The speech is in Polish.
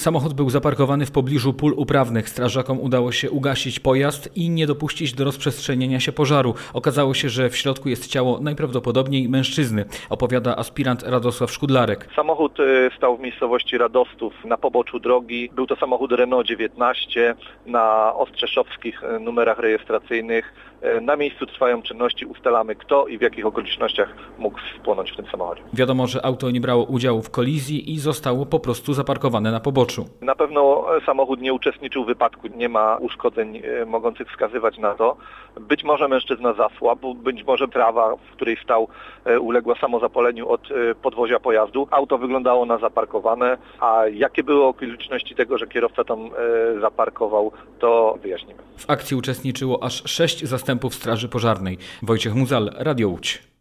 Samochód był zaparkowany w pobliżu pól uprawnych. Strażakom udało się ugasić pojazd i nie dopuścić do rozprzestrzeniania się pożaru. Okazało się, że w środku jest ciało najprawdopodobniej mężczyzny, opowiada aspirant Radosław Szkudlarek. Samochód stał w miejscowości Radostów na poboczu drogi. Był to samochód Renault 19 na ostrzeszowskich numerach rejestracyjnych. Na miejscu trwają czynności, ustalamy kto i w jakich okolicznościach mógł spłonąć w tym samochodzie. Wiadomo, że auto nie brało udziału w kolizji i zostało po prostu zaparkowane na poboczu. Na pewno samochód nie uczestniczył w wypadku, nie ma uszkodzeń mogących wskazywać na to. Być może mężczyzna zasłabł, być może trawa, w której stał, uległa samozapaleniu od podwozia pojazdu. Auto wyglądało na zaparkowane, a jakie były okoliczności tego, że kierowca tam zaparkował, to wyjaśnimy. W akcji uczestniczyło aż 6 zastępów Straży Pożarnej. Wojciech Muzal, Radio Łódź.